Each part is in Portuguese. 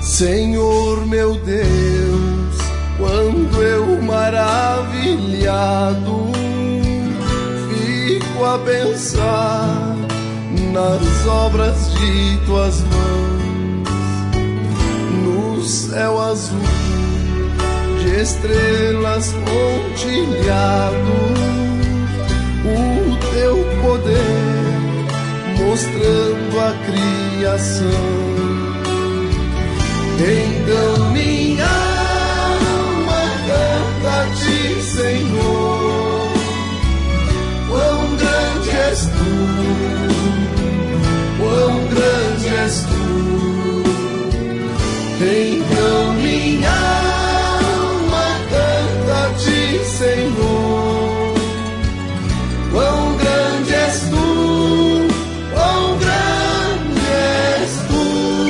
Senhor meu Deus, quando eu maravilhado fico a pensar nas obras de tuas mãos, no céu azul de estrelas pontilhado, o teu poder mostrando a criação. Então minha alma canta a ti, Senhor, quão grande és tu, quão grande és tu. Então minha alma canta a ti, Senhor, quão grande és tu, quão grande és tu.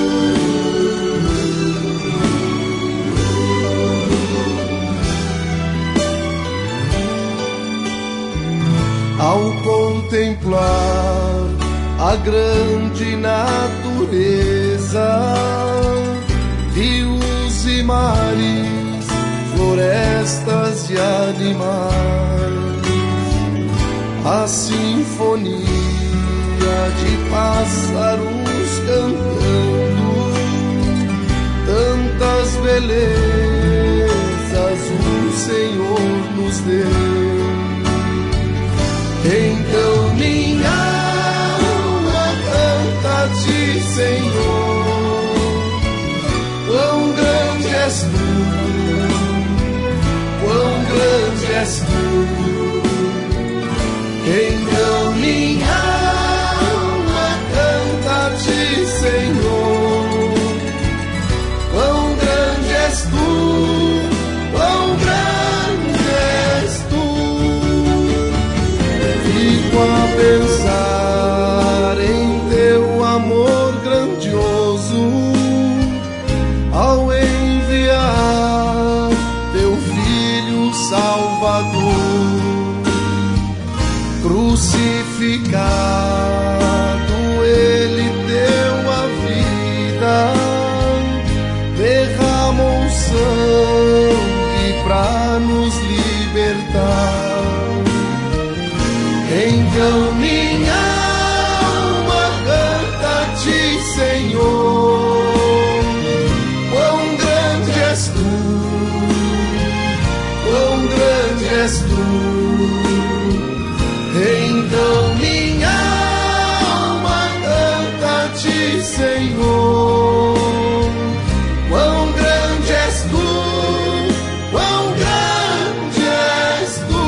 Ao contemplar a grande natureza, rios e mares, florestas e animais, a sinfonia de pássaros cantando, tantas belezas o Senhor nos deu. Então minha alma canta a ti, Senhor, quão grande és tu, quão grande és tu. Então minha alma canta a ti, Senhor, quão grande és tu, quão grande és tu. Fico a pensar em teu amor grandioso ao enviar teu Filho Salvador, crucificado ele deu a vida, derramou sangue pra nos libertar. Então minha alma canta a ti, Senhor, quão grande és tu, quão grande és tu. Então minha alma canta a ti, Senhor, quão grande és tu, quão grande és tu.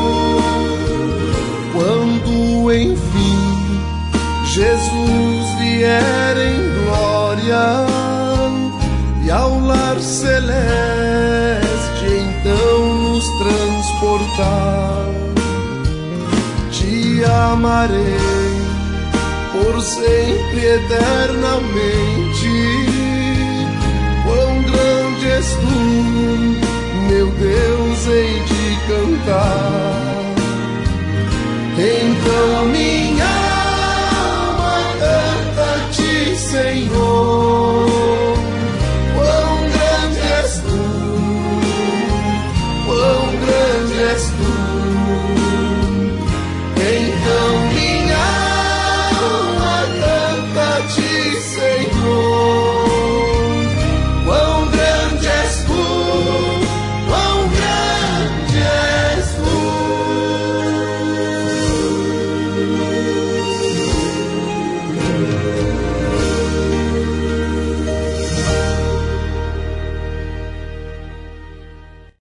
Quando enfim Jesus vier em glória e ao lar celeste então nos transportar, te amarei por sempre eternamente. Quão grande és tu, meu Deus, hei de cantar. Então